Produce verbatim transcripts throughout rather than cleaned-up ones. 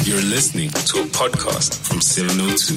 You're listening to a podcast from seven oh two.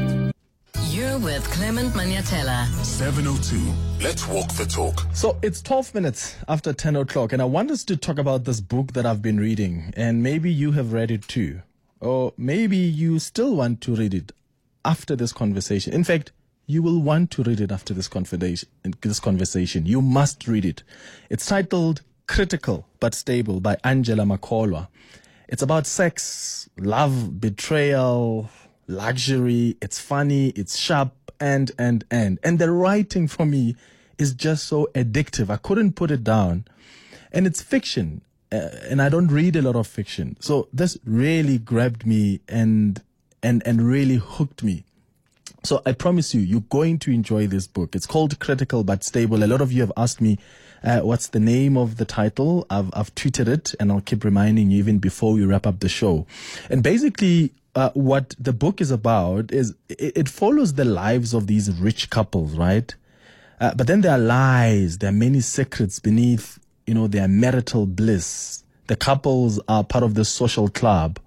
You're with Clement Maniatella. seven oh two. Let's walk the talk. So it's twelve minutes after ten o'clock, and I want us to talk about this book that I've been reading. And maybe you have read it too. Or maybe you still want to read it after this conversation. In fact, you will want to read it after this conversation. This conversation. You must read it. It's titled Critical But Stable by Angela Makholwa. It's about sex, love, betrayal, luxury. It's funny, it's sharp, and, and, and. And the writing for me is just so addictive. I couldn't put it down. And it's fiction. Uh, and I don't read a lot of fiction. So this really grabbed me and, and, and really hooked me. So I promise you, you're going to enjoy this book. It's called Critical But Stable. A lot of you have asked me, uh, what's the name of the title? I've, I've tweeted it, and I'll keep reminding you even before we wrap up the show. And basically, uh, what the book is about is it, it follows the lives of these rich couples, right? Uh, but then there are lies. There are many secrets beneath, you know, their marital bliss. The couples are part of the social club.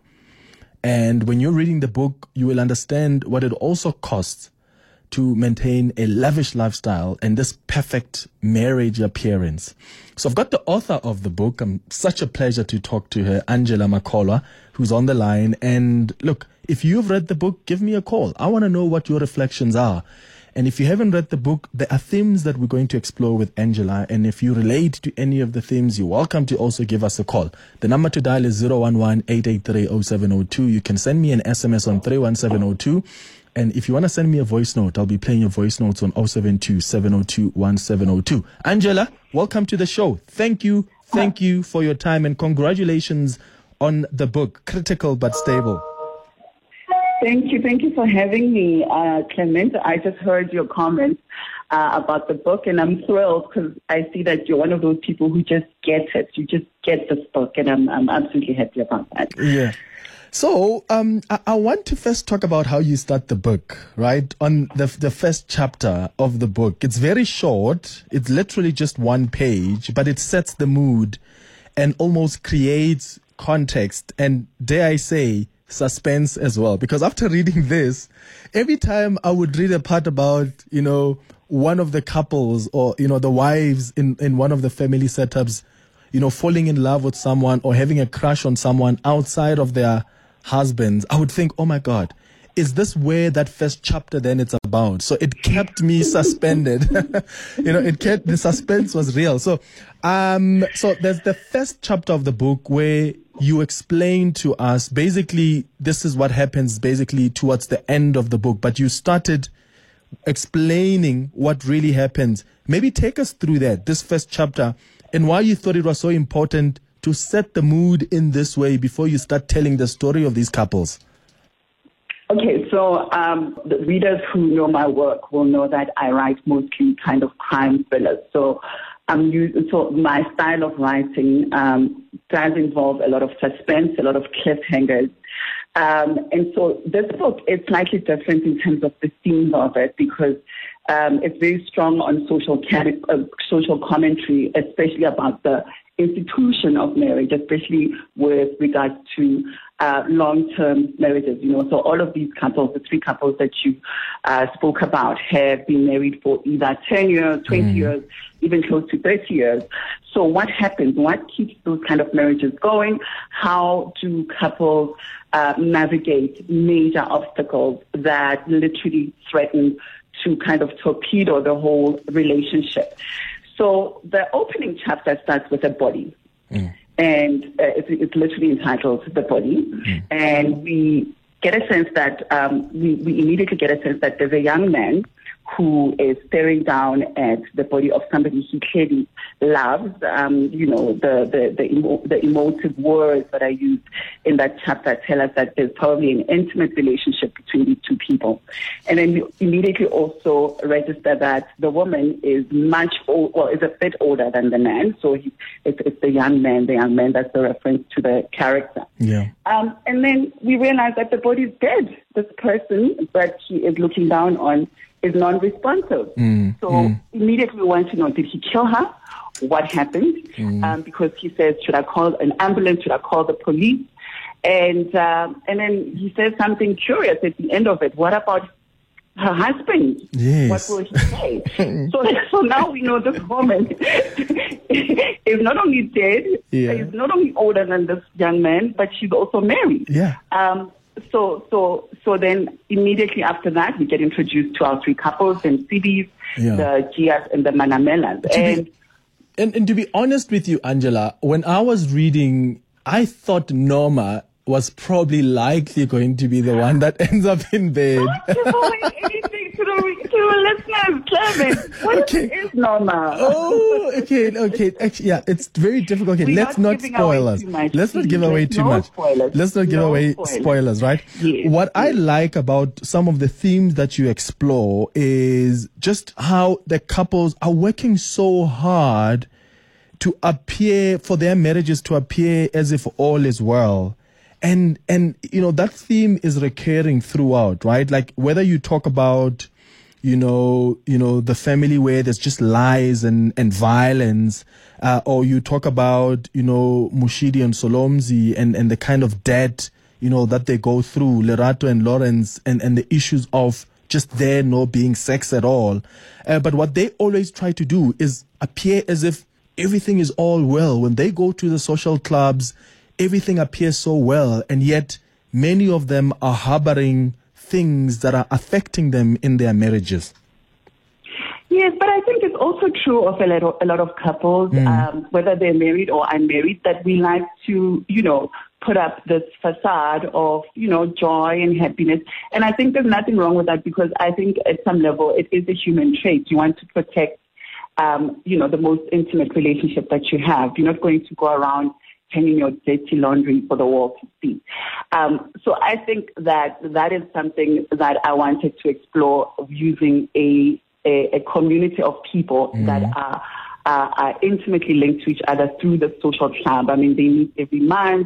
And when you're reading the book, you will understand what it also costs to maintain a lavish lifestyle and this perfect marriage appearance. So I've got the author of the book. I'm such a pleasure to talk to her, Angela Makholwa, who's on the line. And look, if you've read the book, give me a call. I want to know what your reflections are. And if you haven't read the book, there are themes that we're going to explore with Angela. And if you relate to any of the themes, you're welcome to also give us a call. The number to dial is zero one one, eight eight three, zero seven zero two. You can send me an S M S on three one seven zero two. And if you want to send me a voice note, I'll be playing your voice notes on zero seven two, seven zero two, one seven zero two. Angela, welcome to the show. Thank you. Thank you for your time and congratulations on the book, Critical But Stable. Thank you. Thank you for having me, uh, Clement. I just heard your comments uh, about the book, and I'm thrilled because I see that you're one of those people who just get it. You just get this book, and I'm, I'm absolutely happy about that. Yeah. So um, I, I want to first talk about how you start the book, right? On the the first chapter of the book. It's very short. It's literally just one page, but it sets the mood and almost creates context and, dare I say, suspense as well. Because after reading this, every time I would read a part about, you know, one of the couples or, you know, the wives in, in one of the family setups, you know, falling in love with someone or having a crush on someone outside of their husbands, I would think, oh my God, is this where that first chapter then it's about? So it kept me suspended. you know, it kept, the suspense was real. So, um, so there's the first chapter of the book where you explain to us, basically, this is what happens basically towards the end of the book, but you started explaining what really happens. Maybe take us through that, this first chapter, and why you thought it was so important to set the mood in this way before you start telling the story of these couples. Okay, so um, the readers who know my work will know that I write mostly kind of crime thrillers. So Um, you, so my style of writing um, does involve a lot of suspense, a lot of cliffhangers. Um, and so this book is slightly different in terms of the themes of it because um, it's very strong on social, uh, social commentary, especially about the institution of marriage, especially with regards to uh, long-term marriages. You know, so all of these couples, the three couples that you uh, spoke about, have been married for either ten years, twenty mm. years, even close to thirty years. So what happens? What keeps those kind of marriages going? How do couples uh, navigate major obstacles that literally threaten to kind of torpedo the whole relationship? So the opening chapter starts with a body, mm. and uh, it's, it's literally entitled The Body, mm. and we get a sense that, um, we, we immediately get a sense that there's a young man who is staring down at the body of somebody he clearly loves. Um, you know, the the the, emo- the emotive words that I used in that chapter tell us that there's probably an intimate relationship between these two people. And then we immediately also register that the woman is much old, well, is a bit older than the man. So he, it's, it's the young man, the young man, that's the reference to the character. Yeah. Um, and then we realize that the body is dead. This person that he is looking down on is non-responsive. Mm, so mm. immediately we want to know, did he kill her? What happened? Mm. Um, because he says, should I call an ambulance? Should I call the police? And uh, and then he says something curious at the end of it. What about her husband? Yes. What will he say? so, so now we know this woman is not only dead, yeah. is not only older than this young man, but she's also married. Yeah. Um, so, so, so then immediately after that, we get introduced to our three couples, the Nsibis, yeah. the Gias, and the Manamelas. And, be, and and to be honest with you, Angela, when I was reading, I thought Norma was probably likely going to be the one that ends up in bed. Give away anything to the, to the listeners, Clement. What okay. is Norma? Oh, okay, okay. Actually, yeah, it's very difficult. Okay, We're let's not not spoil us. Let's not give away too no much. Spoilers. Let's not give no away spoilers. spoilers, right? Yes. What I like about some of the themes that you explore is just how the couples are working so hard to appear, for their marriages to appear as if all is well. And, and, you know, that theme is recurring throughout, right? Like whether you talk about, you know, you know, the family where there's just lies and, and violence, uh, or you talk about, you know, Moshidi and Solomzi and, and the kind of debt, you know, that they go through, Lerato and Lawrence, and, and the issues of just there not being sex at all. Uh, but what they always try to do is appear as if everything is all well. When they go to the social clubs, everything appears so well, and yet many of them are harboring things that are affecting them in their marriages. Yes, but I think it's also true of a lot of, a lot of couples, mm. um, whether they're married or unmarried, that we like to, you know, put up this facade of, you know, joy and happiness. And I think there's nothing wrong with that, because I think at some level it is a human trait. You want to protect, um, you know, the most intimate relationship that you have. You're not going to go around hanging your dirty laundry for the world to see. Um, so I think that that is something that I wanted to explore, using a a, a community of people mm-hmm. that are, are are intimately linked to each other through the social club. I mean, they meet every month.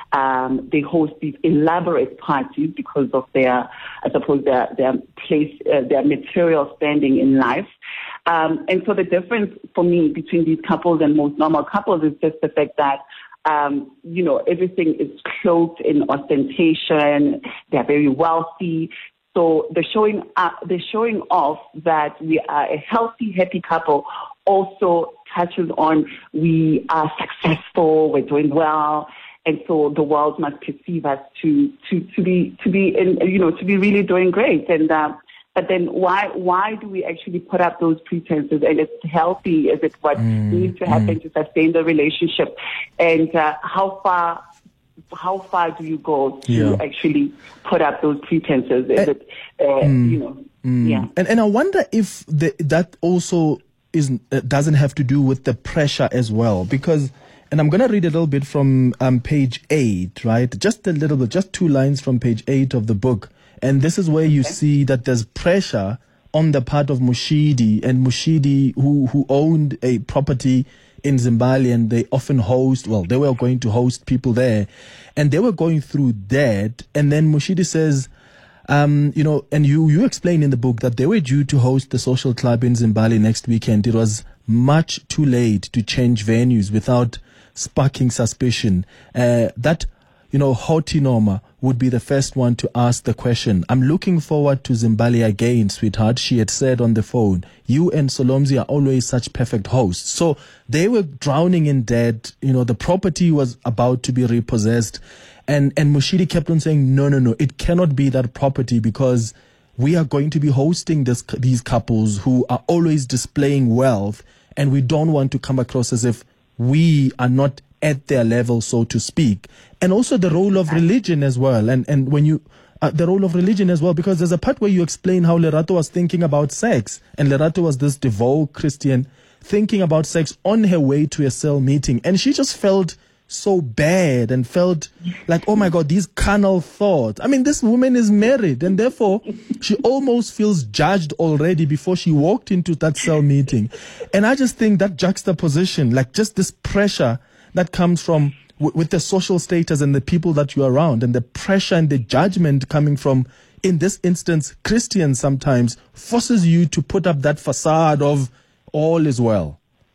Um, they host these elaborate parties because of their, I suppose, their their place, uh, their material standing in life. Um, and so the difference for me between these couples and most normal couples is just the fact that Um, you know, everything is cloaked in ostentation. They're very wealthy. So the showing uh, the showing off that we are a healthy, happy couple also touches on we are successful, we're doing well, and so the world must perceive us to to to be to be in, you know, to be really doing great. And uh, but then why why do we actually put up those pretenses? And it's healthy? Is it what mm, needs to happen mm. to sustain the relationship? And uh, how far how far do you go to yeah. actually put up those pretenses? Is and, it uh, mm, you know mm. yeah? And and I wonder if the, that also is uh, doesn't have to do with the pressure as well, because. And I'm going to read a little bit from um, page eight, right? Just a little bit, just two lines from page eight of the book. And this is where you okay. see that there's pressure on the part of Moshidi, and Moshidi, who, who owned a property in Zimbabwe, and they often host, well, they were going to host people there, and they were going through that. And then Moshidi says, um, you know, and you, you explain in the book that they were due to host the social club in Zimbabwe next weekend. It was much too late to change venues without sparking suspicion. Uh, that, you know, haughty Norma would be the first one to ask the question. I'm looking forward to Zimbabwe again, sweetheart, she had said on the phone. You and Solomzi are always such perfect hosts. So they were drowning in debt. You know, the property was about to be repossessed. And, and Moshidi kept on saying, no, no, no, it cannot be that property, because we are going to be hosting this, these couples who are always displaying wealth, and we don't want to come across as if we are not at their level, so to speak. And also the role of religion as well. And and when you, uh, the role of religion as well, because there's a part where you explain how Lerato was thinking about sex. And Lerato was this devout Christian thinking about sex on her way to a cell meeting. And she just felt so bad and felt like, oh my God, these carnal thoughts. I mean, this woman is married, and therefore she almost feels judged already before she walked into that cell meeting. And I just think that juxtaposition, like just this pressure that comes from w- with the social status and the people that you're around, and the pressure and the judgment coming from, in this instance, Christians sometimes, forces you to put up that facade of all is well.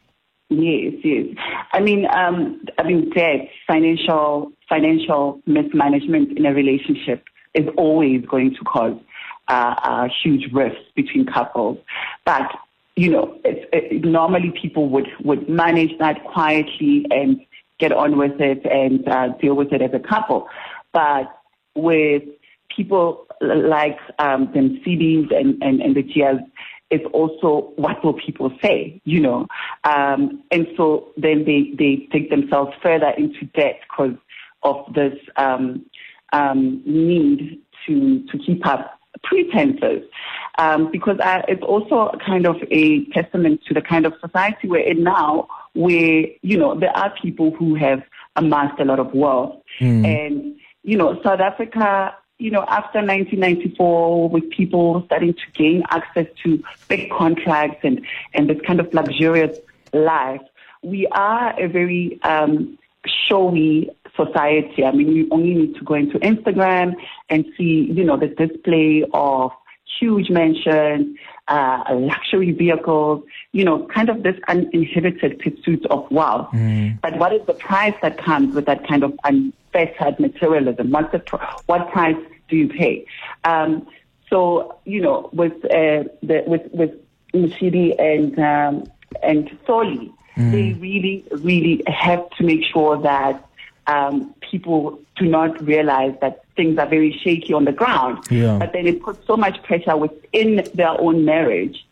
Yes, yes. I mean, um, I mean, debt, financial, financial mismanagement in a relationship is always going to cause uh, uh, huge rifts between couples. But you know, it's, it, normally people would would manage that quietly and get on with it and uh, deal with it as a couple. But with people like um, the Msilis and, and, and the Gias, it's also what will people say, you know. Um, and so then they, they take themselves further into debt because of this um, um, need to to keep up pretenses. Um, because I, it's also kind of a testament to the kind of society we're in now, where, you know, there are people who have amassed a lot of wealth. Mm. And, you know, South Africa, you know, after nineteen ninety-four, with people starting to gain access to big contracts and, and this kind of luxurious life, we are a very um, showy society. I mean, you only need to go into Instagram and see, you know, the display of huge mansions, uh, luxury vehicles, you know, kind of this uninhibited pursuit of wealth. Mm. But what is the price that comes with that kind of unfettered materialism? What's the pr- what price do you pay? Um, so, you know, with uh, the, with with Mshidi and um, and Soli, mm. they really, really have to make sure that um, people do not realize that things are very shaky on the ground. Yeah. But then it puts so much pressure within their own marriage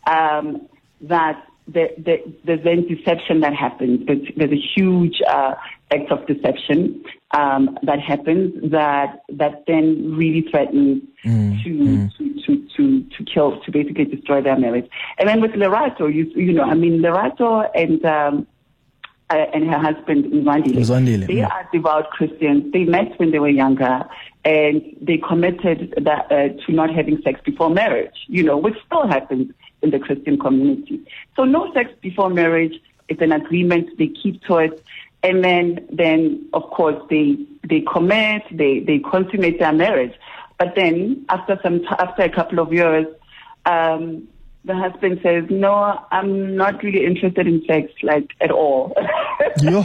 um, that the, the, there's then deception that happens. There's, there's a huge uh, act of deception um, that happens that that then really threatens mm, to, mm. to to to to kill, to basically destroy their marriage. And then with Lerato, you you know, I mean, Lerato and um, uh, and her husband Mzwandile, they yeah. are devout Christians. They met when they were younger, and they committed that uh, to not having sex before marriage. You know, which still happens in the Christian community. So no sex before marriage. It's an agreement. They keep to it. And then, then of course, they they commit, they, they consummate their marriage. But then, after some t- after a couple of years, um, the husband says, "No, I'm not really interested in sex, like at all." Yo.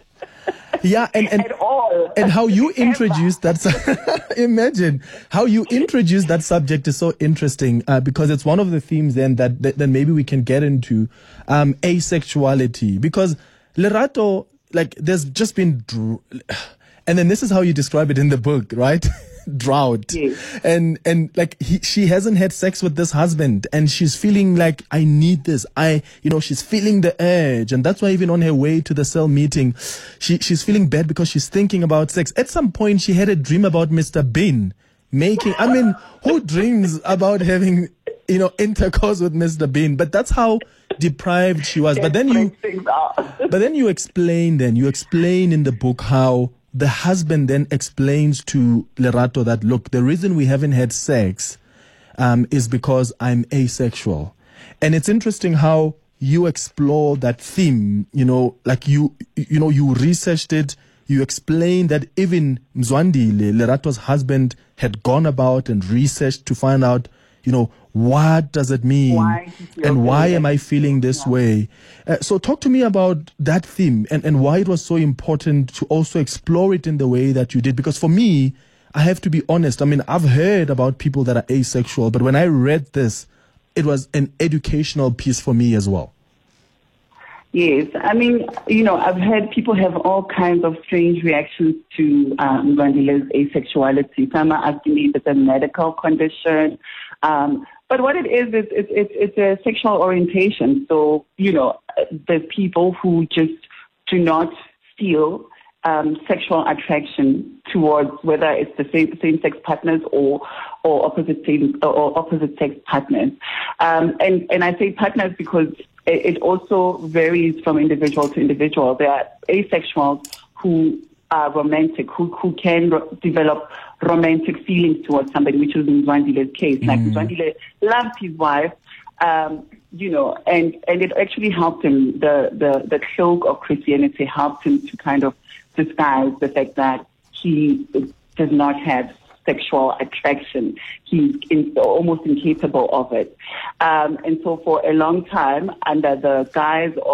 Yeah, and and, at all. and how you introduced that. Su- Imagine how you introduced that subject is so interesting uh, because it's one of the themes then that, that that maybe we can get into um, asexuality, because Lerato, like, there's just been, dr- and then this is how you describe it in the book, right? Drought. Yes. And, and like, he, she hasn't had sex with this husband and she's feeling like, I need this. I, you know, she's feeling the urge. And that's why even on her way to the cell meeting, she, she's feeling bad because she's thinking about sex. At some point, she had a dream about Mister Bean making, I mean, who dreams about having, you know, intercourse with Mister Bean? But that's how deprived she was. But then you, but then you explain, then you explain in the book how the husband then explains to Lerato that, look, the reason we haven't had sex um, is because I'm asexual. And it's interesting how you explore that theme, you know, like you, you know, you researched it, you explained that even Mzwandile, Lerato's husband, had gone about and researched to find out, you know, what does it mean why and why am I feeling this yeah. way? Uh, so talk to me about that theme and, and why it was so important to also explore it in the way that you did. Because for me, I have to be honest. I mean, I've heard about people that are asexual, but when I read this, it was an educational piece for me as well. Yes. I mean, you know, I've heard people have all kinds of strange reactions to um, Mzwandile's asexuality. Some are asking me if it's a medical condition. Um, but what it is, is it's, it's, it's a sexual orientation. So, you know, there's people who just do not feel um, sexual attraction towards whether it's the same same-sex partners or or opposite same, or opposite sex partners. Um, and and I say partners because it, it also varies from individual to individual. There are asexuals who are romantic, who who can ro- develop romantic feelings towards somebody, which is in Mzwandile's case. Mm. Like Mzwandile loved his wife, um, you know, and, and it actually helped him. The, the, the cloak of Christianity helped him to kind of disguise the fact that he does not have sexual attraction. He's in, almost incapable of it. Um, and so for a long time, under the guise of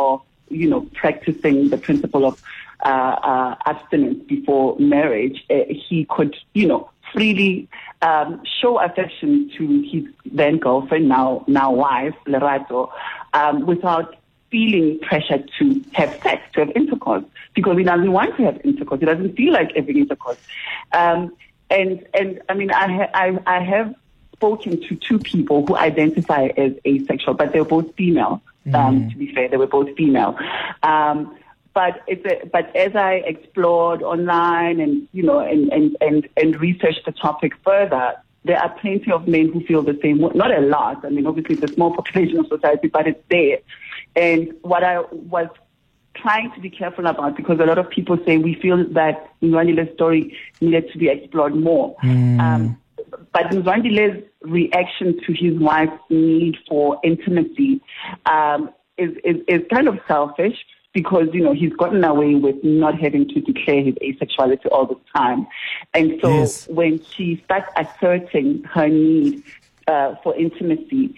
you know, practicing the principle of uh, uh, abstinence before marriage, uh, he could, you know, freely um, show affection to his then girlfriend, now now wife, Lerato, um, without feeling pressure to have sex, to have intercourse, because he doesn't want to have intercourse. He doesn't feel like having intercourse. Um, and and I mean, I ha- I, I have spoken to two people who identify as asexual, but they're both female. Um, mm. To be fair, they were both female. Um, but it's a, but as I explored online and you know and, and, and, and researched the topic further, there are plenty of men who feel the same. Not a lot. I mean, obviously, it's a small population of society, but it's there. And what I was trying to be careful about, because a lot of people say we feel that Mzwandile's story needed to be explored more. Mm. Um, but Mzwandile's reaction to his wife's need for intimacy um, is, is, is kind of selfish, because, you know, he's gotten away with not having to declare his asexuality all the time. And so yes. when she starts asserting her need uh, for intimacy,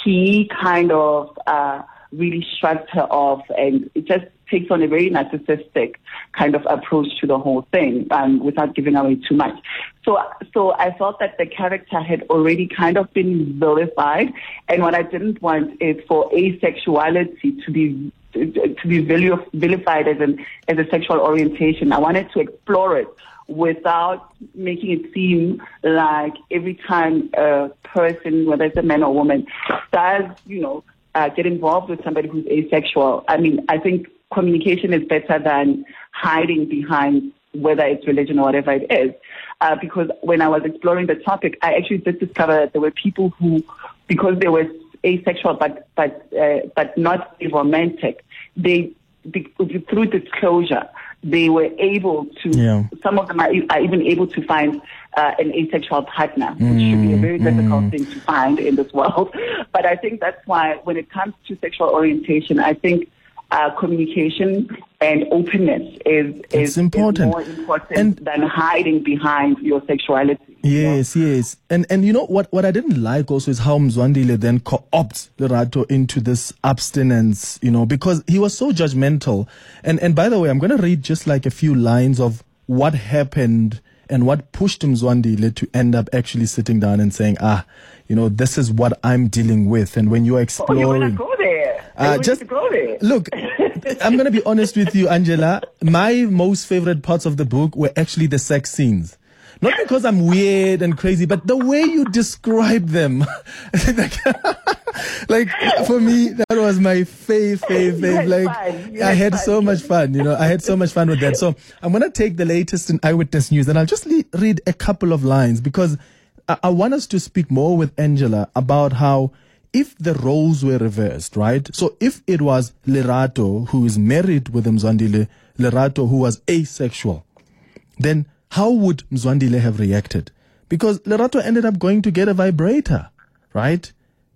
he kind of uh, really shrugs her off, and it just takes on a very narcissistic kind of approach to the whole thing, um, without giving away too much. So, so I felt that the character had already kind of been vilified, and what I didn't want is for asexuality to be to be vilified as an as a sexual orientation. I wanted to explore it without making it seem like every time a person, whether it's a man or woman, does, you know, uh, get involved with somebody who's asexual. I mean, I think communication is better than hiding behind whether it's religion or whatever it is. Uh, because when I was exploring the topic, I actually did discover that there were people who, because they were asexual but but uh, but not romantic, they be, through disclosure they were able to. Yeah. Some of them are, are even able to find uh, an asexual partner, which mm, should be a very difficult mm. thing to find in this world. But I think that's why when it comes to sexual orientation, I think uh, communication and openness is is, important. is more important and than hiding behind your sexuality. Yes, you know? yes. And and you know what, what I didn't like also is how Mzwandile then co-opts Lerato into this abstinence, you know, because he was so judgmental. And and by the way, I'm going to read just like a few lines of what happened and what pushed Mzwandile to end up actually sitting down and saying, ah, you know, this is what I'm dealing with. And when you're exploring... Oh, you're going to go there. Uh, just, to go there. Look, I'm going to be honest with you, Angela. My most favorite parts of the book were actually the sex scenes. Not because I'm weird and crazy, but the way you describe them. like, like, for me, that was my fave, fave, fave. Like, I had fun. so much fun, you know, I had so much fun with that. So I'm going to take the latest in Eyewitness News and I'll just le- read a couple of lines, because I-, I want us to speak more with Angela about how if the roles were reversed, right? So if it was Lerato who is married with Mzwandile, Lerato who was asexual, then how would Mzwandile have reacted? Because Lerato ended up going to get a vibrator, right?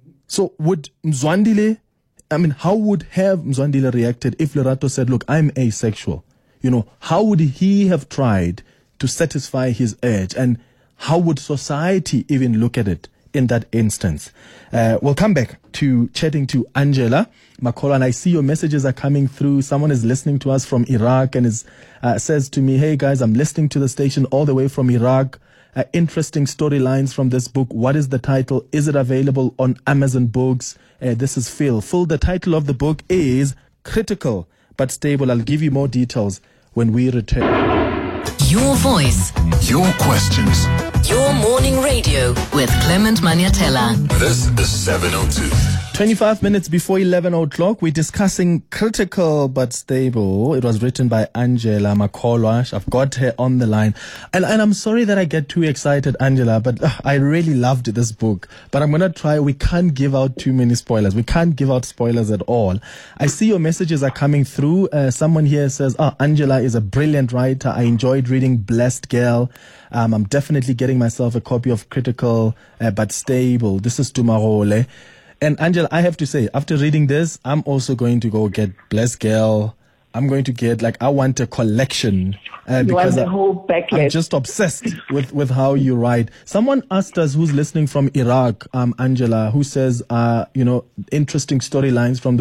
So would Mzwandile, I mean, how would have Mzwandile reacted if Lerato said, look, I'm asexual? You know, how would he have tried to satisfy his urge? And how would society even look at it in that instance? Uh, we'll come back to chatting to Angela Makholwa, and I see your messages are coming through. Someone is listening to us from Iraq and is uh, says to me, hey guys, I'm listening to the station all the way from Iraq. Uh, interesting storylines from this book. What is the title? Is it available on Amazon Books? Uh, this is Phil. Phil, the title of the book is Critical but Stable. I'll give you more details when we return. Your voice. Your questions. Your morning radio with Clement Maniatella. This is seven oh two. twenty-five minutes before eleven o'clock, we're discussing Critical but Stable. It was written by Angela Makholwa. I've got her on the line. And, and I'm sorry that I get too excited, Angela, but uh, I really loved this book. But I'm going to try. We can't give out too many spoilers. We can't give out spoilers at all. I see your messages are coming through. Uh, someone here says, oh, Angela is a brilliant writer. I enjoyed reading Blessed Girl. Um, I'm definitely getting myself a copy of Critical uh, but Stable. This is Tumarole. And Angela, I have to say, after reading this, I'm also going to go get Blessed Girl. I'm going to get, like, I want a collection. Uh, you want because the whole backlist. I'm just obsessed with, with how you write. Someone asked us who's listening from Iraq, um, Angela, who says, uh, you know, interesting storylines from the book.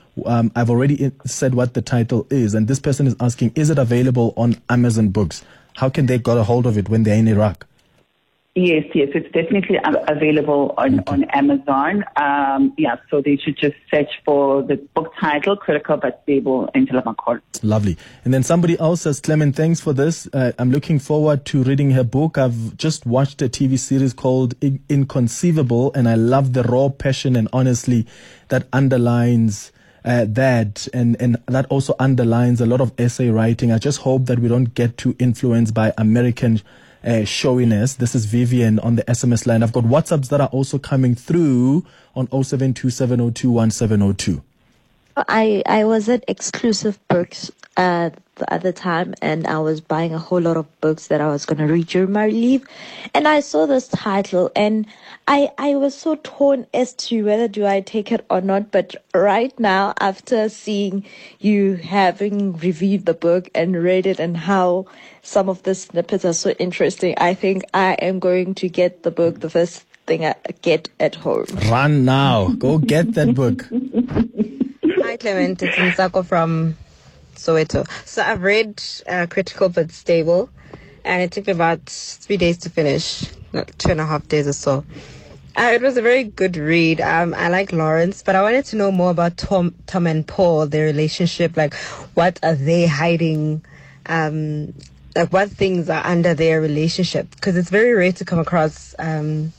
Um, I've already in- said what the title is, and this person is asking, is it available on Amazon Books? How can they get a hold of it when they're in Iraq? Yes, yes, it's definitely available on, okay. on Amazon. Um, yeah, so they should just search for the book title, Critical but Stable, Angela McCall. Lovely. And then somebody else says, Clement, thanks for this. Uh, I'm looking forward to reading her book. I've just watched a T V series called In- Inconceivable, and I love the raw passion and honestly that underlines uh, that, and, and that also underlines a lot of essay writing. I just hope that we don't get too influenced by American Uh, showiness. This is Vivian on the S M S line. I've got WhatsApps that are also coming through on oh seven two seven oh two one seven oh two. I, I was at Exclusive Books uh, at the time, and I was buying a whole lot of books that I was going to read during my leave. And I saw this title, and I, I was so torn as to whether do I take it or not. But right now, after seeing you having reviewed the book and read it and how some of the snippets are so interesting, I think I am going to get the book the first thing I get at home. Run now. Go get that book. Hi, Clement. It's Nsako from Soweto. So I've read uh, Critical but Stable, and it took me about three days to finish, like two and a half days or so. Uh, it was a very good read. Um, I like Lawrence, but I wanted to know more about Tom, Tom and Paul, their relationship. Like, what are they hiding? Um, like, what things are under their relationship? Because it's very rare to come across um,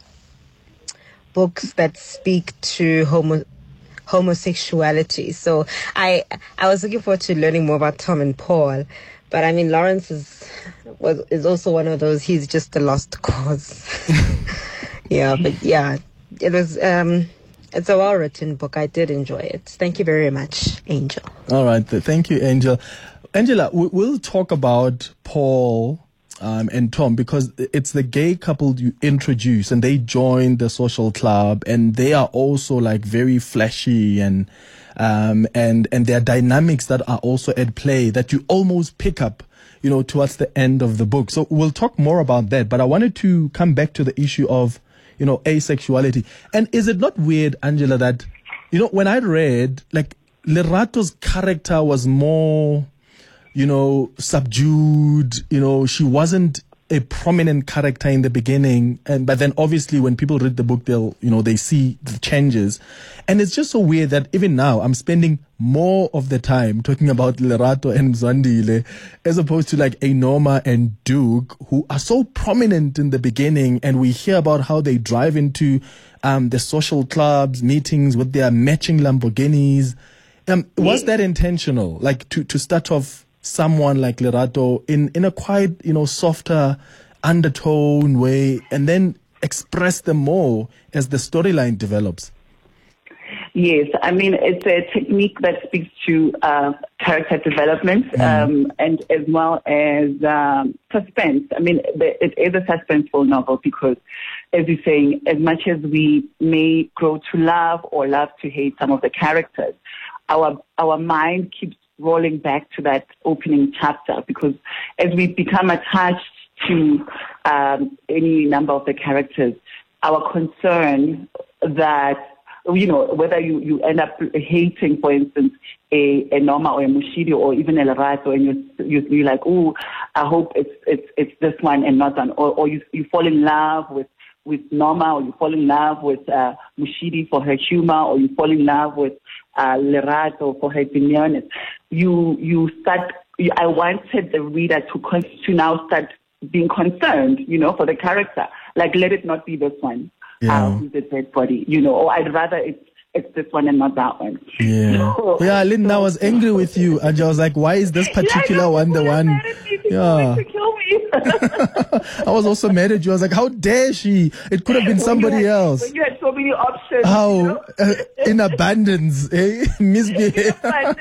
books that speak to homo. homosexuality. So I I was looking forward to learning more about Tom and Paul, but I mean Lawrence is was is also one of those, he's just a lost cause. yeah, but yeah, it was um it's a well written book. I did enjoy it. Thank you very much, Angel. All right, thank you, Angel. Angela, we'll talk about Paul Um, and Tom, because it's the gay couple you introduce, and they join the social club, and they are also like very flashy, and um, and and there are dynamics that are also at play that you almost pick up, you know, towards the end of the book. So we'll talk more about that. But I wanted to come back to the issue of, you know, asexuality. And is it not weird, Angela, that, you know, when I read, like, Lerato's character was more, you know, subdued, you know, she wasn't a prominent character in the beginning. And, but then obviously when people read the book, they'll, you know, they see the changes. And it's just so weird that even now I'm spending more of the time talking about Lerato and Mzwandile as opposed to like Enoma and Duke, who are so prominent in the beginning. And we hear about how they drive into um, the social clubs, meetings with their matching Lamborghinis. Um, was that intentional? Like to, to start off someone like Lerato in, in a quite, you know, softer undertone way, and then express them more as the storyline develops? Yes, I mean, it's a technique that speaks to uh, character development Mm. um, and as well as um, suspense. I mean, it is a suspenseful novel because, as you're saying, as much as we may grow to love or love to hate some of the characters, our our mind keeps rolling back to that opening chapter, because as we become attached to um, any number of the characters, our concern that, you know, whether you, you end up hating, for instance, a, a Norma or a Mushidi or even a Lerato, and you, you, you're like, oh, I hope it's it's it's this one and not one, or, or you you fall in love with with Norma, or you fall in love with uh, Mushidi for her humor, or you fall in love with uh, Lerato for her demeanor. You you start. You, I wanted the reader to con- to now start being concerned, you know, for the character. Like, let it not be this one. Yeah. Uh, who's the dead body, you know, or I'd rather it's it's this one and not that one. Yeah. So, yeah, Lynn, so, I was angry with you. And I was like, why is this particular yeah, one the one? Yeah. To kill me. I was also mad at you. I was like, how dare she? It could have been somebody when had, else. When you had so many options. How? You know? uh, in abundance. Eh? Misbehavior.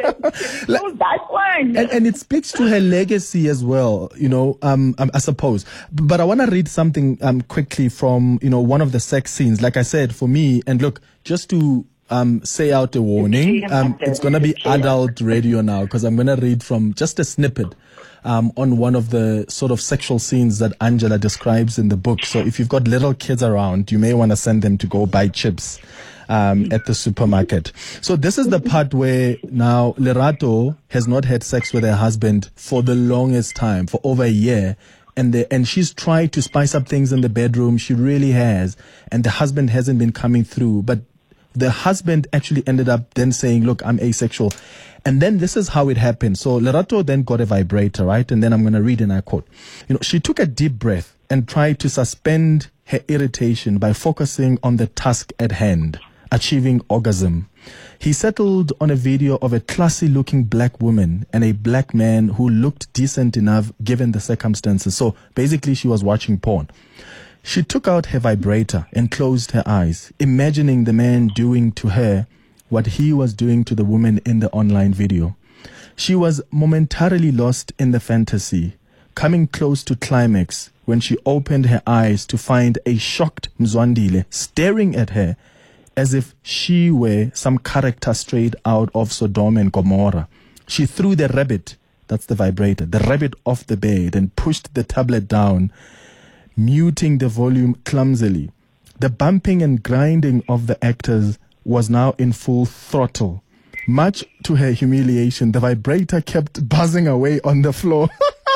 Like, that one. And, and it speaks to her legacy as well, you know, um, um I suppose. But I want to read something um quickly from, you know, one of the sex scenes. Like I said, for me, and look, just to um say out a warning, um it's going to be adult radio now, because I'm going to read from just a snippet um on one of the sort of sexual scenes that Angela describes in the book. So if you've got little kids around, you may want to send them to go buy chips. um, at the supermarket. So this is the part where now Lerato has not had sex with her husband for the longest time, for over a year. And the, and she's tried to spice up things in the bedroom. She really has. And the husband hasn't been coming through. But the husband actually ended up then saying, look, I'm asexual. And then this is how it happened. So Lerato then got a vibrator, right? And then I'm going to read and I quote, you know, she took a deep breath and tried to suspend her irritation by focusing on the task at hand, achieving orgasm. He settled on a video of a classy-looking black woman and a black man who looked decent enough given the circumstances. So basically, she was watching porn. She took out her vibrator and closed her eyes, imagining the man doing to her what he was doing to the woman in the online video. She was momentarily lost in the fantasy, coming close to climax when she opened her eyes to find a shocked Mzwandile staring at her as if she were some character straight out of Sodom and Gomorrah. She threw the rabbit, that's the vibrator, the rabbit off the bed and pushed the tablet down, muting the volume clumsily. The bumping and grinding of the actors was now in full throttle. Much to her humiliation, the vibrator kept buzzing away on the floor.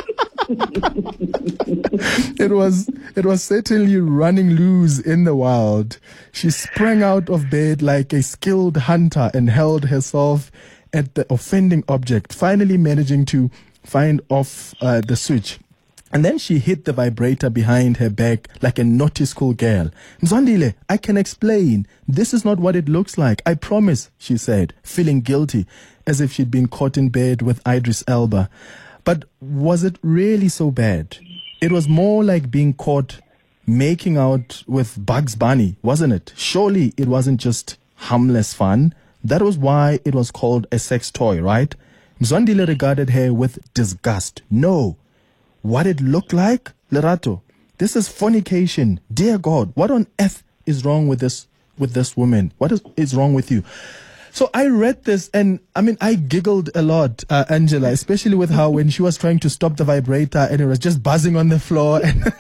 It was it was certainly running loose in the wild. She sprang out of bed like a skilled hunter and held herself at the offending object, finally managing to find off uh, the switch. And then she hit the vibrator behind her back like a naughty school girl. Mzwandile, I can explain. This is not what it looks like. I promise, she said, feeling guilty, as if she'd been caught in bed with Idris Elba. But was it really so bad? It was more like being caught making out with Bugs Bunny, wasn't it? Surely it wasn't just harmless fun. That was why it was called a sex toy, right? Mzwandile regarded her with disgust. No. What it looked like? Lerato, this is fornication. Dear God, what on earth is wrong with this with this woman? What is, is wrong with you? So I read this and, I mean, I giggled a lot, uh, Angela, especially with how when she was trying to stop the vibrator and it was just buzzing on the floor. And,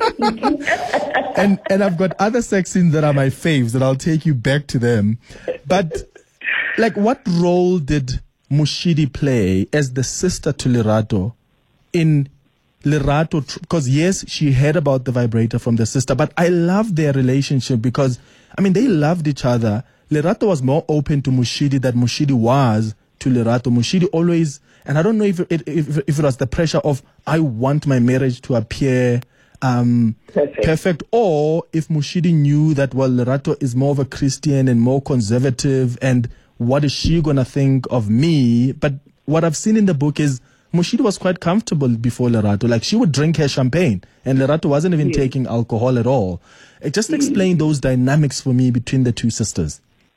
and, and I've got other sex scenes that are my faves that I'll take you back to them. But, like, what role did Moshidi play as the sister to Lerato in Lerato? Because, yes, she heard about the vibrator from the sister, but I love their relationship because, I mean, they loved each other. Lerato was more open to Moshidi than Moshidi was to Lerato. Moshidi always, and I don't know if it, if, if it was the pressure of, I want my marriage to appear um, perfect. perfect, or if Moshidi knew that, well, Lerato is more of a Christian and more conservative, and what is she going to think of me? But what I've seen in the book is Moshidi was quite comfortable before Lerato. Like, she would drink her champagne, and Lerato wasn't even yes. taking alcohol at all. It just explained those dynamics for me between the two sisters.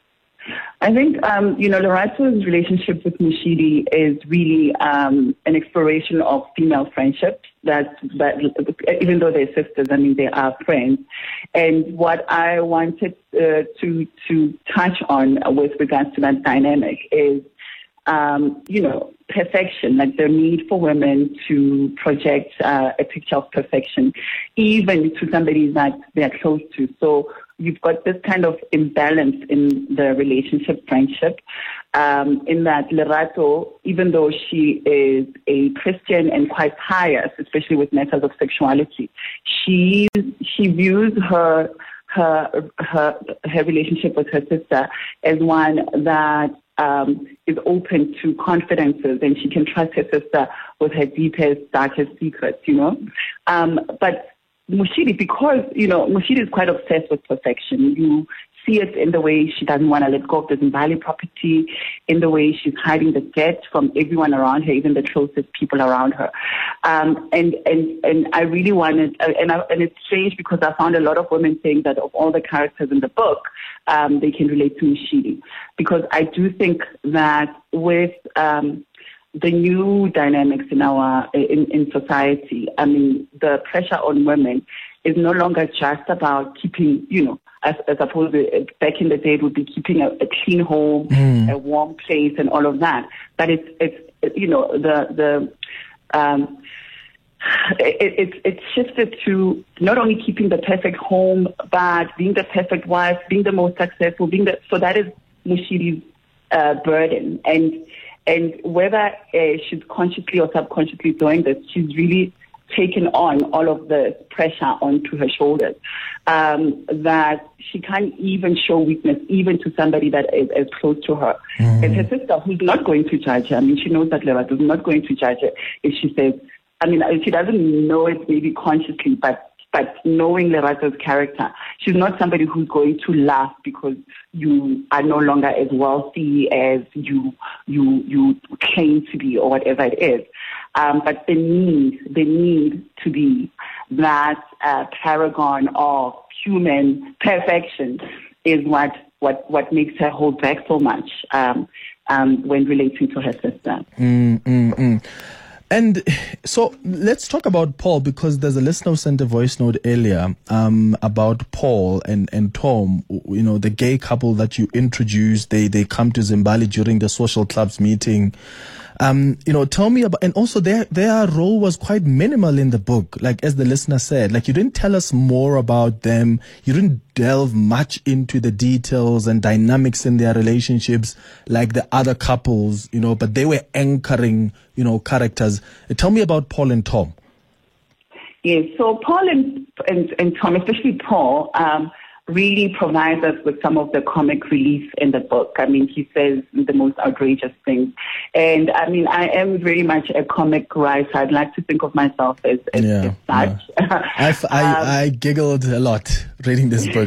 I think, um, you know, Lerato's relationship with Moshidi is really um, an exploration of female friendship. That, that even though they're sisters, I mean, they are friends. And what I wanted uh, to to touch on with regards to that dynamic is, um, you know, perfection, like the need for women to project uh, a picture of perfection, even to somebody that they're close to. So you've got this kind of imbalance in the relationship, friendship, um, in that Lerato, even though she is a Christian and quite pious, especially with matters of sexuality, she she views her her her her relationship with her sister as one that um, is open to confidences, and she can trust her sister with her deepest, darkest secrets, you know. Um, but Moshidi, because, you know, Moshidi is quite obsessed with perfection. You see it in the way she doesn't want to let go of the Zimbabwe property, in the way she's hiding the debt from everyone around her, even the closest people around her. Um, and, and, and I really wanted, and, I, and it's strange because I found a lot of women saying that of all the characters in the book, um, they can relate to Moshidi. Because I do think that with um, the new dynamics in our in, in society, I mean, the pressure on women is no longer just about keeping, you know, as, as opposed to back in the day, it would be keeping a, a clean home, mm. a warm place, and all of that. But it's it's you know the the um, it, it, it shifted to not only keeping the perfect home, but being the perfect wife, being the most successful, being the, so that is Mushiri's uh, burden. And and whether uh, she's consciously or subconsciously doing this, she's really taken on all of the pressure onto her shoulders, um, that she can't even show weakness, even to somebody that is as close to her. Mm. And her sister, who's not going to judge her, I mean, she knows that Lerato is not going to judge her if she says, I mean, she doesn't know it maybe consciously, but but knowing Lerato's character, she's not somebody who's going to laugh because you are no longer as wealthy as you you you claim to be or whatever it is. Um, but the need, the need to be that uh, paragon of human perfection is what what what makes her hold back so much um, um, when relating to her sister. Mm, mm, mm. And so let's talk about Paul, because there's a listener who sent a voice note earlier um, about Paul and, and Tom, you know, the gay couple that you introduced. They they come to Zimbabwe during the social clubs meeting. Um, you know, tell me about, and also their their role was quite minimal in the book. Like, as the listener said, like, you didn't tell us more about them. You didn't delve much into the details and dynamics in their relationships like the other couples, you know, but they were anchoring, you know, characters. Uh, tell me about Paul and Tom. Yes, so Paul and, and, and Tom, especially Paul, um, really provides us with some of the comic relief in the book. I mean, he says the most outrageous things. And I mean, I am very much a comic writer. I'd like to think of myself as, as, yeah, as such. Yeah. I, I, um, I giggled a lot reading this book.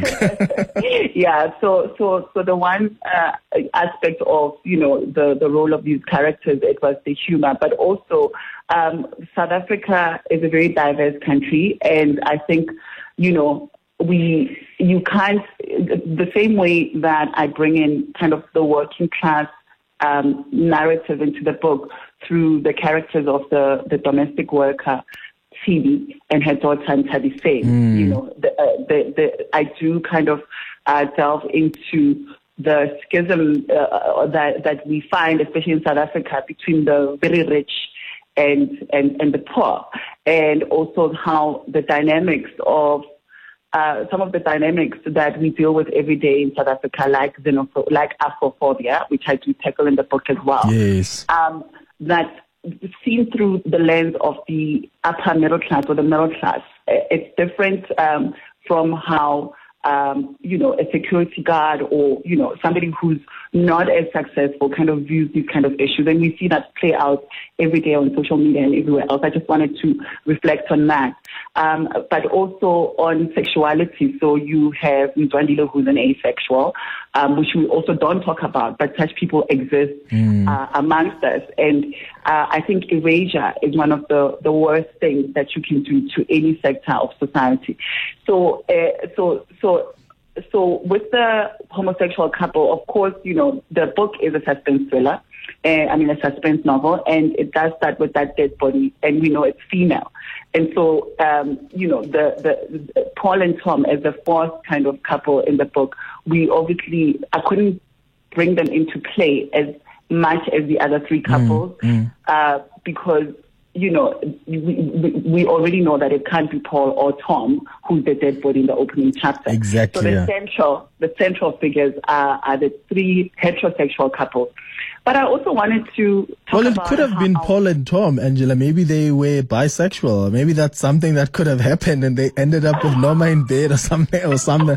yeah, so so so the one uh, aspect of, you know, the, the role of these characters, it was the humor, but also um, South Africa is a very diverse country. And I think, you know, we, you can't, the same way that I bring in kind of the working class um, narrative into the book through the characters of the, the domestic worker, Phoebe, and her daughter, Ntabi Faye. Mm. You know, the, uh, the, the, I do kind of uh, delve into the schism uh, that, that we find, especially in South Africa, between the very rich and, and, and the poor, and also how the dynamics of Uh, some of the dynamics that we deal with every day in South Africa, like xenopho- like Afrophobia, which I do tackle in the book as well. Yes. Um, that seen through the lens of the upper middle class or the middle class, it's different um, from how um, you know, a security guard or, you know, somebody who's not as successful kind of views these kind of issues. And we see that play out every day on social media and everywhere else. I just wanted to reflect on that. Um, but also on sexuality. So you have Mzwandile, who's an asexual, um, which we also don't talk about, but such people exist mm. uh, amongst us. And uh, I think erasure is one of the, the worst things that you can do to any sector of society. So, uh, so, so, so with the homosexual couple, of course, you know, the book is a suspense thriller. Uh, I mean, a suspense novel, and it does start with that dead body, and we know it's female. And so, um, you know, the, the, the Paul and Tom as the fourth kind of couple in the book, we obviously, I couldn't bring them into play as much as the other three couples, mm, mm. Uh, because, you know, we, we, we already know that it can't be Paul or Tom who's the dead body in the opening chapter. Exactly. So the yeah. central, the central figures are, are the three heterosexual couples. But I also wanted to talk Well, it about could have been Paul and Tom, Angela. Maybe they were bisexual. Maybe that's something that could have happened and they ended up with Norma in bed or something. Or something.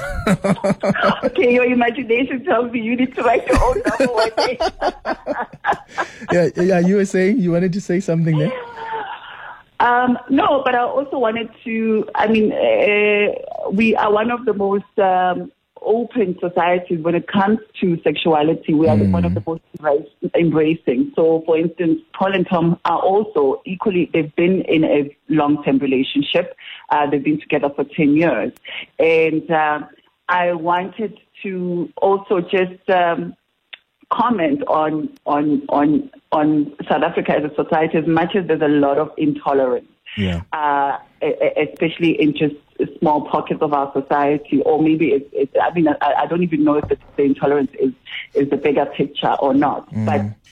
Okay, your imagination tells me you need to write your own novel one day. yeah, yeah, you were saying, you wanted to say something there? Um, no, but I also wanted to, I mean, uh, we are one of the most um, open societies when it comes to sexuality. We are mm. one of the most embracing. So, for instance, Paul and Tom are also equally, they've been in a long-term relationship. Uh, they've been together for ten years. And uh, I wanted to also just um, comment on, on, on, on South Africa as a society, as much as there's a lot of intolerance. Yeah. Uh, especially in just small pockets of our society, or maybe it's, it's I mean, I, I don't even know if the, the intolerance is, is the bigger picture or not. Mm. But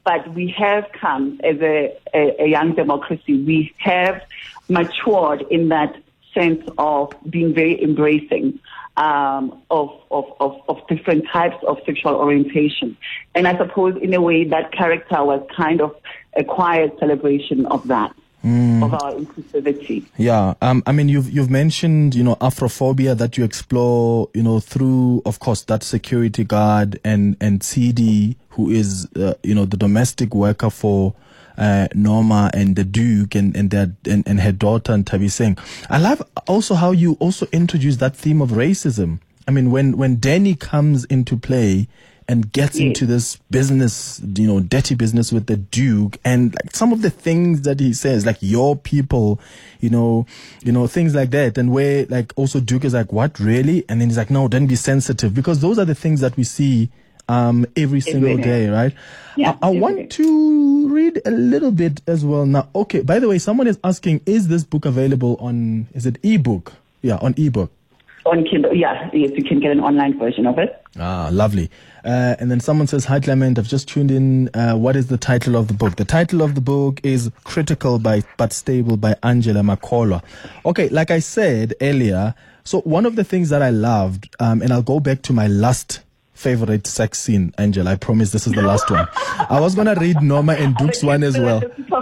but we have come as a, a, a young democracy. We have matured in that sense of being very embracing um, of, of, of, of different types of sexual orientation. And I suppose in a way that character was kind of a quiet celebration of that. Mm. Of our inclusivity. Yeah, um, I mean, you've you've mentioned, you know, Afrophobia that you explore, you know, through, of course, that security guard and and C D, who is, uh, you know, the domestic worker for uh, Norma and the Duke and and their and, and her daughter and Thabiseng. I love also how you also introduce that theme of racism. I mean, when when Danny comes into play and gets yes. into this business, you know, dirty business with the Duke, and like some of the things that he says, like your people, you know, you know, things like that, and where like also Duke is like, what, really? And then he's like, no, don't be sensitive, because those are the things that we see um every single every day. day, right? Yeah, I, I want day. to read a little bit as well now. Okay, by the way, someone is asking, is this book available on, is it ebook? Yeah, on ebook. On Kindle, yeah, yes, you can get an online version of it. Ah, lovely. Uh, and then someone says, hi Clement, I've just tuned in. Uh, what is the title of the book? The title of the book is Critical by but Stable by Angela Makholwa. Okay, like I said earlier, so one of the things that I loved, um, and I'll go back to my last favorite sex scene, Angela, I promise this is the last one. I was going to read Norma and Duke's one as well.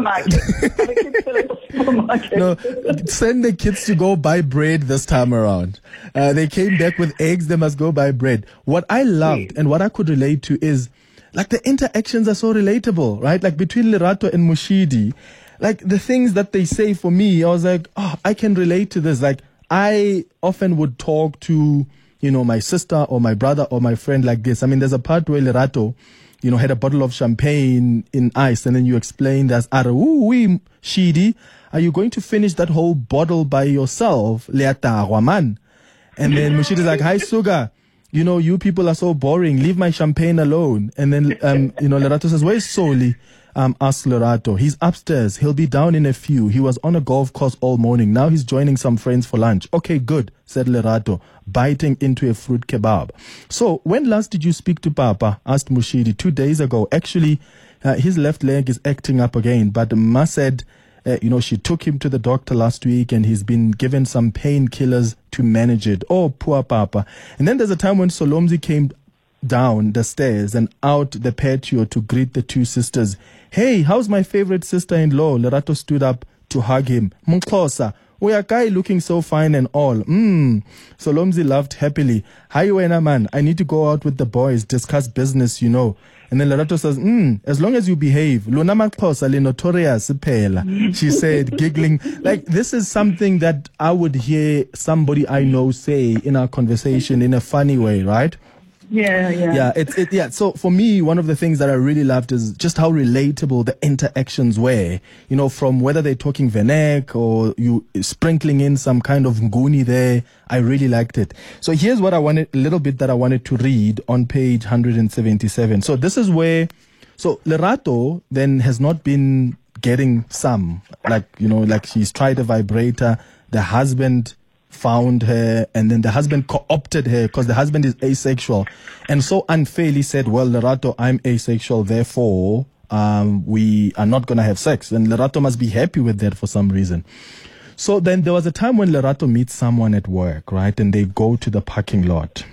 No, send the kids to go buy bread this time around. Uh, they came back with eggs, they must go buy bread. What I loved and what I could relate to is, like, the interactions are so relatable, right? Like between Lerato and Moshidi, like the things that they say, for me, I was like, oh, I can relate to this. Like, I often would talk to, you know, my sister or my brother or my friend like this. I mean, there's a part where Lerato, you know, had a bottle of champagne in ice, and then you explain that, ooh, we, Shidi, are you going to finish that whole bottle by yourself? Leata man. And then Mushidi's like, hi, Suga, you know, you people are so boring. Leave my champagne alone. And then, um, you know, Lerato says, where's Soli? Um, ask Lerato. He's upstairs. He'll be down in a few. He was on a golf course all morning. Now he's joining some friends for lunch. Okay, good, said Lerato, biting into a fruit kebab. So, when last did you speak to Papa? Asked Mushidi. Two days ago. Actually, uh, his left leg is acting up again. But Ma said, uh, you know, she took him to the doctor last week and he's been given some painkillers to manage it. Oh, poor Papa. And then there's a time when Solomzi came down the stairs and out the patio to greet the two sisters. Hey, how's my favorite sister-in-law? Lerato stood up to hug him. Mkhosa, we are guy looking so fine and all. Mmm. Solomzi laughed happily. Hi, Wena man, I need to go out with the boys, discuss business, you know. And then Lerato says, mm, as long as you behave. Luna Mkhosa le notorious pela. She said, giggling. Like, this is something that I would hear somebody I know say in our conversation in a funny way, right? Yeah, yeah. Yeah, it's it yeah. So for me, one of the things that I really loved is just how relatable the interactions were. You know, from whether they're talking Venek or you sprinkling in some kind of Nguni there. I really liked it. So here's what I wanted, a little bit that I wanted to read on page one seventy-seven. So this is where, so Lerato then has not been getting some, like, you know, like she's tried a vibrator. The husband found her, and then the husband co-opted her because the husband is asexual, and so unfairly said, well, Lerato, I'm asexual, therefore um, we are not going to have sex. And Lerato must be happy with that for some reason. So then there was a time when Lerato meets someone at work, right? And they go to the parking lot.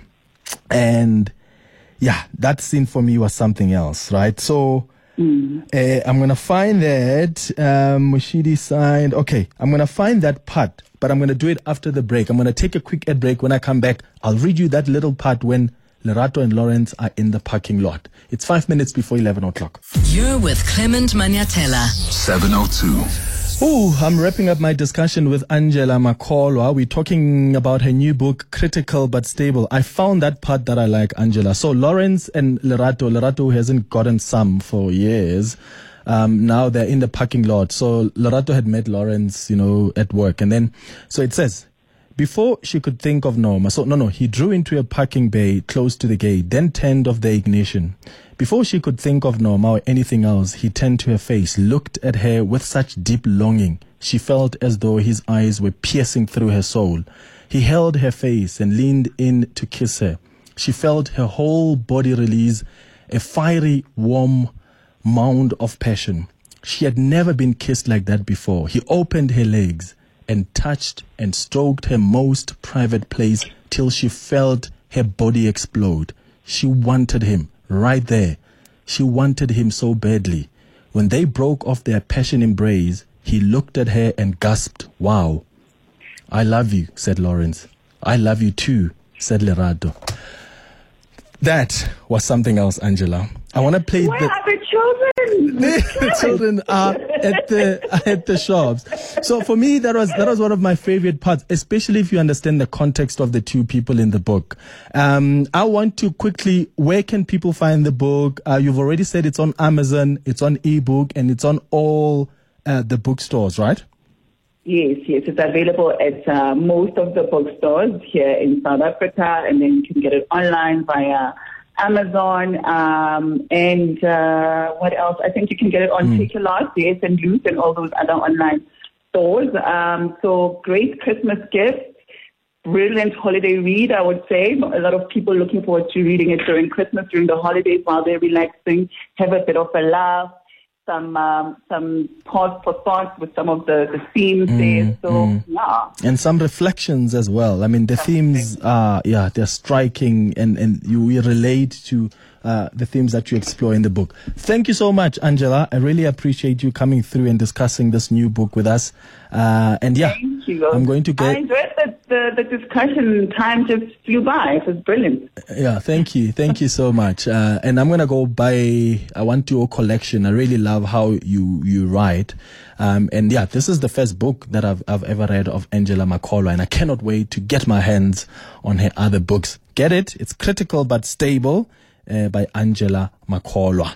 And yeah, that scene for me was something else, right? So Mm. Uh, I'm going to find that. Um, Mushidi signed. Okay, I'm going to find that part, but I'm going to do it after the break. I'm going to take a quick ad break. When I come back, I'll read you that little part when Lerato and Lawrence are in the parking lot. It's five minutes before eleven o'clock. You're with Clement Maniatella. seven oh two. Oh, I'm wrapping up my discussion with Angela Makholwa. We're talking about her new book, Critical but Stable. I found that part that I like, Angela. So Lawrence and Lerato, Lerato hasn't gotten some for years. Um, now they're in the parking lot. So Lerato had met Lawrence, you know, at work. And then, so it says, before she could think of Norma, so no, no, he drew into a parking bay close to the gate, then turned off the ignition. Before she could think of Norma or anything else, he turned to her face, looked at her with such deep longing. She felt as though his eyes were piercing through her soul. He held her face and leaned in to kiss her. She felt her whole body release a fiery, warm mound of passion. She had never been kissed like that before. He opened her legs and touched and stroked her most private place till she felt her body explode. She wanted him right there. She wanted him so badly. When they broke off their passion embrace, he looked at her and gasped, "Wow." "I love you," said Lawrence. "I love you too," said Lerato. That was something else, Angela. I want to play Where the... are the children? the children are at the at the shops. So for me, that was that was one of my favorite parts, especially if you understand the context of the two people in the book. Um, I want to quickly, where can people find the book? Uh, you've already said it's on Amazon, it's on ebook, and it's on all uh, the bookstores, right? Yes, yes. It's available at uh, most of the bookstores here in South Africa, and then you can get it online via Amazon, um, and uh, what else? I think you can get it on Mm. Takealot, yes, and Loot, and all those other online stores. Um, so great Christmas gift, brilliant holiday read, I would say. A lot of people looking forward to reading it during Christmas, during the holidays while they're relaxing, have a bit of a laugh, some um, some pause for thought with some of the, the themes Mm, there. So, mm. yeah. And some reflections as well. I mean, the themes are, yeah, they're striking, and, and you we relate to uh, the themes that you explore in the book. Thank you so much, Angela. I really appreciate you coming through and discussing this new book with us. Uh, and yeah, Thank you. I'm going to get... I enjoyed the, the, the discussion. Time just flew by. It was brilliant. Yeah, thank you. Thank you so much. Uh, and I'm going to go buy, I want your collection. I really love how you, you write. Um, and yeah, this is the first book that I've, I've ever read of Angela Makholwa, and I cannot wait to get my hands on her other books. Get it? It's Critical but Stable uh, by Angela Makholwa.